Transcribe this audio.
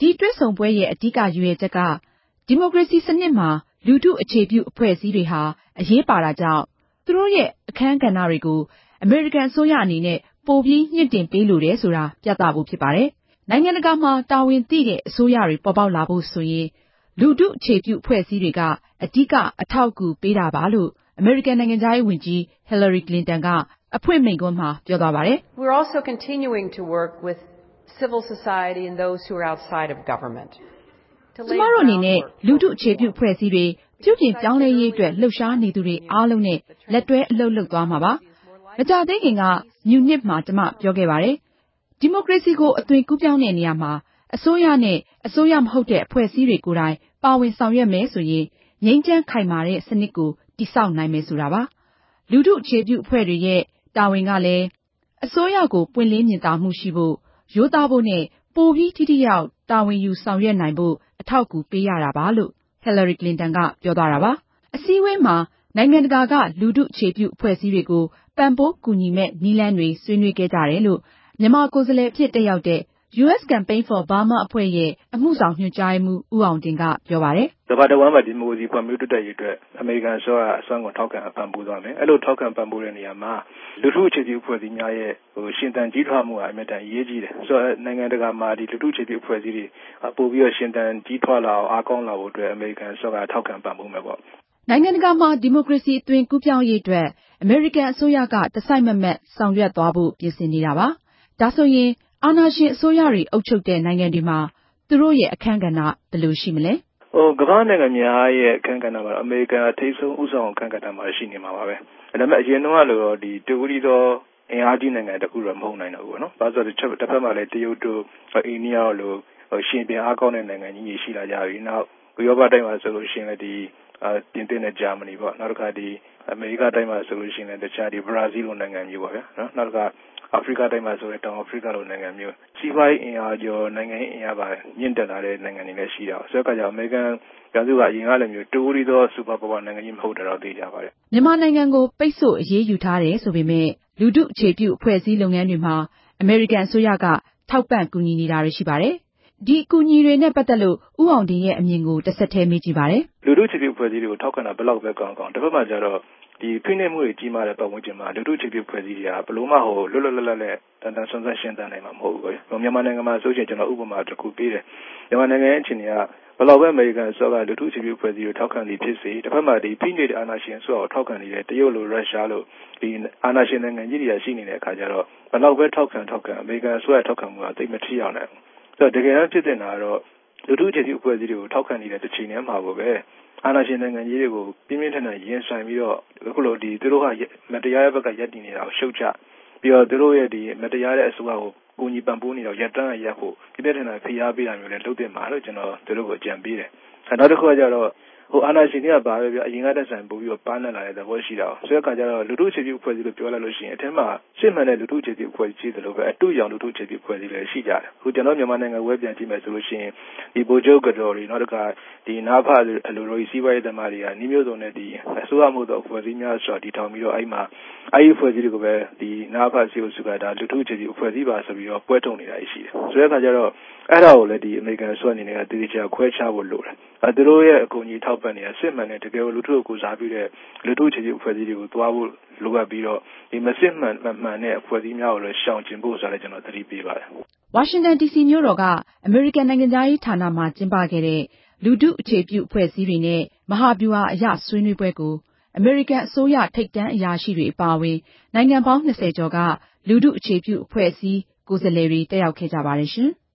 ဒီတွဲဆုံပွဲရဲ့အဓိကရည်ရွယ်ချက်ကဒီမိုကရေစီစနစ်မှာလူထုအခြေပြုအဖွဲ့အစည်းတွေဟာအရေးပါတာကြောင့်သူတို့ရဲ့အခန်းကဏ္ဍတွေကိုအမေရိကန်အစိုးရအနေနဲ့ပိုပြီးမြင့်တင်ပေးလိုတယ်ဆိုတာပြသဖို့ဖြစ်ပါတယ်။နိုင်ငံတကာမှာတာဝန်သိတဲ့အစိုးရတွေပေါ်ပေါက်လာဖို့ဆိုရင်လူထုအခြေပြုအဖွဲ့အစည်းတွေကအဓိကအထောက်အကူပေးတာပါလို့အမေရိကန်နိုင်ငံခြားရေးဝန်ကြီး Hillary Clinton ကအဖွင့်မိန့်ခွန်းမှာပြောသွားပါတယ်။ We're also continuing to work with civil society and those who are outside of government. ကျမတို့အနေနဲ့လူထုအခြေပြုအဖွဲ့အစည်းတွေပြုပြင်ပြောင်းလဲရေးအတွက်လှုပ်ရှားနေသူတွေအားလုံးနဲ့လက်တွဲအလုပ်လုပ်သွားမှာပါ။မကြာသေးခင်ကမြူနစ်မှာကျမပြောခဲ့ပါတယ်။ဒီမိုကရေစီကိုအသွင်ကူးပြောင်းတဲ့နေရာမှာအစိုးရနဲ့အစိုးရမဟုတ်တဲ့အဖွဲ့အစည်းတွေကိုယ်တိုင်ပါဝင်ဆောင်ရွက်မယ်ဆိုရင်ငြိမ်းချမ်းခိုင်မာတဲ့စနစ်ကိုတည်ဆောက်နိုင်မယ်ဆိုတာပါ။လူထုအခြေပြုအဖွဲ့တွေရဲ့တာဝန်ကလည်းအစိုးရကိုပွင့်လင်းမြင်သာမှုရှိဖို့ရိုးသားဖို့နဲ့ပိုပြီးထိထိရောက်တာဝန်ယူဆောင်ရွက်နိုင်ဖို့အထောက်အကူပေးရတာပါလို့ Hillary Clinton ကပြောသွားတာပါ။အစည်းအဝေးမှာနိုင်ငံတကာကလူထုအခြေပြုအဖွဲ့အစည်းတွေကိုပံ့ပိုးကူညီမဲ့နည်းလမ်းတွေဆွေးနွေးခဲ့ကြတယ်လို့မြန်မာကိုယ်စားလှယ်အဖြစ်တက်ရောက်တဲ့ US Campaign for Burma အဖွဲ့ရဲ့အမှုဆောင်ညွှန်ကြားရေးမှူးဦးအောင်တင်ကပြောပါတယ်။ကမ္ဘာတစ်ဝန်းမှာဒီမိုကရေစီဖွံ့ဖြိုးတိုးတက်ရေးအတွက်အမေရိကန်အစိုးရအစွမ်းကုန်ထောက်ခံပံ့ပိုးသွားမယ်။အဲ့လိုထောက်ခံပံ့ပိုးတဲ့နေရာမှာလူထုအခြေပြုအဖွဲ့အစည်းများရဲ့ရှင်သန်ကြီးထွားမှုအမြဲတမ်းအရေးကြီးတယ်။ဆိုတော့နိုင်ငံတကာမှာဒီလူထုအခြေပြုအဖွဲ့အစည်းတွေပို့ပြီးတော့ရှင်သန်ကြီးထွားလာအောင်အားကောင်းလာဖို့အတွက်အမေရိကန်အစိုးရထောက်ခံပံ့ပိုးမယ်ပေါ့။နိုင်ငံတကာမှာဒီမိုကရေစီအသွင်ကူးပြောင်းရေးအတွက်အမေရိကန်အစိုးရကတစိုက်မတ်မတ်ဆောင်ရွက်သွားဖို့ပြင်ဆင်နေတာပါ။ဒါဆိုရင်အာဏာရှင်အစိုးရတွေအုပ်ချုပ်တဲ့နိုင်ငံတွေမှာသူတို့ရဲ့အခန်းကဏ္ဍဘယ်လိုရှိမလဲ။ကမ္ဘာနိုင်ငံများရဲ့အခန်းကဏ္ဍမှာအမေရိကန်ထိပ်ဆုံးဦးဆောင်အခန်းကဏ္ဍမှာရှိနေမှာပါပဲ။ဒါပေမဲ့အရင်တုန်းကလိုဒီတူရီသောအင်အားကြီးနိုင်ငံတခုတော့မဟုတ်နိုင်တော့ဘူးနော်။ဘာလို့ဆိုတော့တစ်ဖက်မှာလည်းတရုတ်တို့အိန္ဒိယတို့လိုရှင်ပြန်အားကောင်းတဲ့နိုင်ငံကြီးတွေရှိလာကြပြီ။နောက်ဥရောပတိုင်းမှာဆိုလို့ရှိရင်လည်းဒီပြင်သစ်နဲ့ဂျာမနီပေါ့။နောက်တစ်ခါဒီအမေရိကတိုင်းမှာဆိုလို့ရှိရင်လည်းတခြားဒီဘရာဇီးလိုနိုင်ငံမျိုးပေါ့ဗျာ။နောက်တစ်ခါအာဖရိကတိုင်းမှာဆိုရင်တောင်အာဖရိကလိုနိုင်ငံမျိုးစီးပွားရေးအင်အားကျော်နိုင်ငံရေးအင်အားပါမြင့်တက်လာတဲ့နိုင်ငံတွေလည်းရှိတာ။ဆိုတော့ကြောင့်အမေရိကန်ပြည်သူ့ကအရင်ကလည်းမျိုးတူရီသောစူပါပါဝါနိုင်ငံကြီးမဟုတ်တော့သိကြပါတယ်။မြန်မာနိုင်ငံကိုပိတ်ဆို့အရေးယူထားတယ်ဆိုပေမဲ့လူထုအခြေပြုအဖွဲ့အစည်းလုပ်ငန်းတွေမှာအမေရိကန်အစိုးရကထောက်ပံ့ကူညီနေတာတွေရှိပါတယ်။ဒီအကူအညီတွေနဲ့ပတ်သက်လို့ဦးအောင်တင်ရဲ့အမြင်ကိုတစ်ဆက်တည်းမေးကြည့်ပါတယ်။လူထုအခြေပြုအဖွဲ့အစည်းတွေကိုထောက်ခံတာဘယ်လောက်ပဲကောင်းတစ်ဖက်မှာကျတော့ဒီဖိနှိပ်မှုတွေကြီးမားတဲ့ပတ်ဝန်းကျင်မှာလူထုအခြေပြုဖွဲ့စည်းတွေကဘလို့မှလွတ်လွတ်လပ်လပ်နဲ့တန်တန်ဆွမ်းဆွမ်းရှင်းသန်နိုင်မှာမဟုတ်ဘူးပေါ့။မြန်မာနိုင်ငံမှာဆိုရင်ကျွန်တော်ဥပမာတစ်ခုပေးတယ်။မြန်မာနိုင်ငံရဲ့အခြေအနေကဘယ်လောက်ပဲအမေရိကန်အစိုးရလူထုအခြေပြုဖွဲ့စည်းကိုထောက်ခံသည်ဖြစ်စေတစ်ဖက်မှာဒီဖိနှိပ်တဲ့အာဏာရှင်အစိုးရကိုထောက်ခံနေတဲ့တရုတ်လိုရုရှားလိုဒီအာဏာရှင်နိုင်ငံကြီးတွေရှိနေတဲ့အခါကျတော့ဘယ်လောက်ပဲထောက်ခံအမေရိကန်အစိုးရထောက်ခံမှုကသိမထိရောက်နိုင်ဘူး။ဆိုတော့တကယ်တမ်းဖြစ်နေတာကတော့လူထုအခြေပြုဖွဲ့စည်းတွေကိုထောက်ခံနေတဲ့တစ်ချိန်တည်းမှာပဲအာဏာရှင်နိုင်ငံကြီးတွေကိုပြင်းပြင်းထန်ထန်ရင်ဆိုင်ပြီးတော့အခုလိုဒီသူတို့ကမတရားရဲ့ဘက်ကရပ်တည်နေတာကိုရှုတ်ချပြီးတော့သူတို့ရဲ့ဒီမတရားတဲ့အစိုးရကိုကိုကြီးပံ့ပိုးနေတာကိုရပ်တန်းရပ်ဖို့ပြင်းပြင်းထန်ထန်ဖိအားပေးတာမျိုးလည်းလုပ်တင်မှာလို့ကျွန်တော်သူတို့ကိုအကြံပေးတယ်။နောက်တစ်ခုကကျတော့အာဏာရှင်တွေကဘာပဲပြောအရင်ကတည်းကဆိုင်ပို့ပြီးတော့ပါးနပ်လာတဲ့သဘောရှိတာ။ဆိုတဲ့အခါကျတော့လူထုအခြေပြုဖွဲ့စည်းလို့ပြောလိုက်လို့ရှိရင်အထက်မှာရှင်းမှန်တဲ့လူထုအခြေပြုဖွဲ့စည်းတယ်လို့ပဲအတူရောင်လူထုအခြေပြုဖွဲ့စည်းလည်းရှိကြတယ်။အခုကျွန်တော်မြန်မာနိုင်ငံဝဲပြန်ကြည့်မယ်ဆိုလို့ရှိရင်ဒီဗိုလ်ချုပ်ကတော်တွေနောက်တစ်ခါဒီနာဖအလိုလိုစီးပွားရေးသမားတွေကနှီးမျိုးစုံနဲ့ဒီအစိုးရမှုသောဖွဲ့စည်းများဆိုတာဒီထောင်ပြီးတော့အဲ့မှာအဲ့ဒီဖွဲ့စည်းတွေကိုပဲဒီနာဖစီအိုစုကဒါလူထုအခြေပြုဖွဲ့စည်းပါဆိုပြီးတော့ပွဲထုတ်နေတာရှိတယ်။ဆိုတဲ့အခါကျတော့အဲ့ဒါကိုလည်းဒီအမေရိကန်အစိုးရအနေနဲ့တည်တည်ချာခွဲခြားဖို့လိုတယ်။သူတို့ရဲ့အကူအညီထောက်ပံ့နေတာစစ်မှန်တဲ့တကယ်လူထုကိုစားပြုတဲ့လူထုအခြေပြုဖွဲ့စည်းတွေကိုတွားဖို့လိုအပ်ပြီးတော့ဒီမစစ်မှန်တဲ့ဖွဲ့စည်းများကိုလည်းရှောင်ကျဉ်ဖို့ဆိုလည်းကျွန်တော်သတိပေးပါတယ်။ဝါရှင်တန် DC မြို့တော်ကအမေရိကန်နိုင်ငံသားရေးဌာနမှကျင်းပခဲ့တဲ့လူထုအခြေပြုအဖွဲ့အစည်းတွေနဲ့မဟာဗျူဟာအရဆွေးနွေးပွဲကိုအမေရိကန်အစိုးရထိပ်တန်းအရာရှိတွေအပါအဝင်နိုင်ငံပေါင်း20ကျော်ကလူထုအခြေပြုအဖွဲ့အစည်းကိုယ်စားလှယ်တွေတက်ရောက်ခဲ့ကြပါတယ်ရှင်။